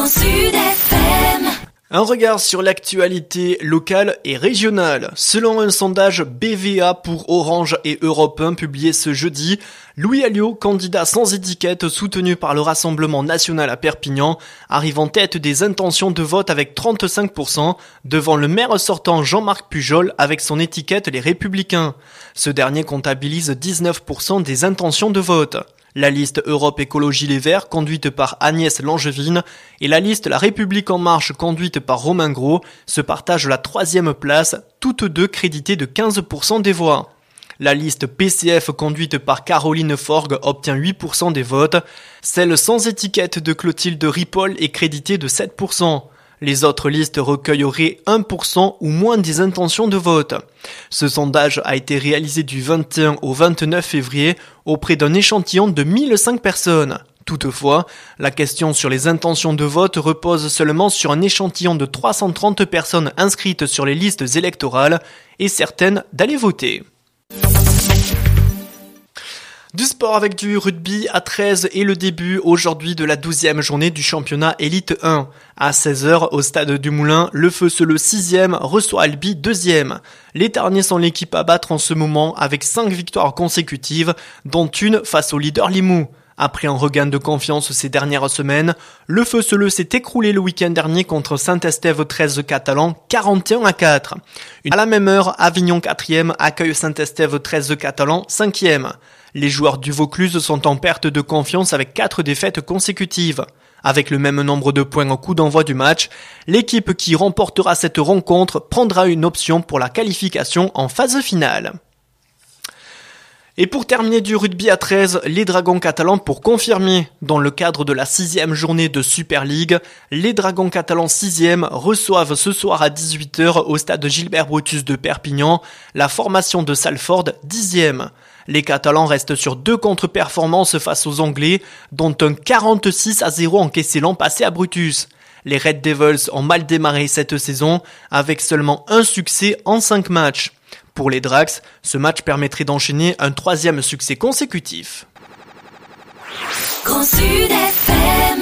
Sud FM. Un regard sur l'actualité locale et régionale. Selon un sondage BVA pour Orange et Europe 1 publié ce jeudi, Louis Alliot, candidat sans étiquette soutenu par le Rassemblement national à Perpignan, arrive en tête des intentions de vote avec 35%, devant le maire sortant Jean-Marc Pujol avec son étiquette Les Républicains. Ce dernier comptabilise 19% des intentions de vote. La liste Europe Écologie Les Verts, conduite par Agnès Langevin, et la liste La République En Marche, conduite par Romain Gros, se partagent la 3e place, toutes deux créditées de 15% des voix. La liste PCF, conduite par Caroline Forgue, obtient 8% des votes. Celle sans étiquette de Clotilde Ripoll est créditée de 7%. Les autres listes recueilleraient 1% ou moins des intentions de vote. Ce sondage a été réalisé du 21 au 29 février auprès d'un échantillon de 1005 personnes. Toutefois, la question sur les intentions de vote repose seulement sur un échantillon de 330 personnes inscrites sur les listes électorales et certaines d'aller voter. Du sport avec du rugby à 13 et le début aujourd'hui de la 12e journée du championnat Élite 1. À 16h au stade du Moulin, le Feu-Seleu 6e reçoit Albi 2e. Les Tarnais sont l'équipe à battre en ce moment avec 5 victoires consécutives, dont une face au leader Limoux. Après un regain de confiance ces dernières semaines, le Feu-Seleu s'est écroulé le week-end dernier contre Saint-Estève 13 Catalan 41-4. À la même heure, Avignon 4e accueille Saint-Estève 13 Catalan 5e. Les joueurs du Vaucluse sont en perte de confiance avec 4 défaites consécutives. Avec le même nombre de points au coup d'envoi du match, l'équipe qui remportera cette rencontre prendra une option pour la qualification en phase finale. Et pour terminer du rugby à 13, les Dragons catalans pour confirmer. Dans le cadre de la 6e journée de Super League, les Dragons catalans 6e reçoivent ce soir à 18h au stade Gilbert Brutus de Perpignan la formation de Salford 10e. Les Catalans restent sur 2 contre-performances face aux Anglais, dont un 46-0 encaissé l'an passé à Brutus. Les Red Devils ont mal démarré cette saison, avec seulement un succès en 5 matchs. Pour les Drax, ce match permettrait d'enchaîner un 3e succès consécutif. Grand Sud FM.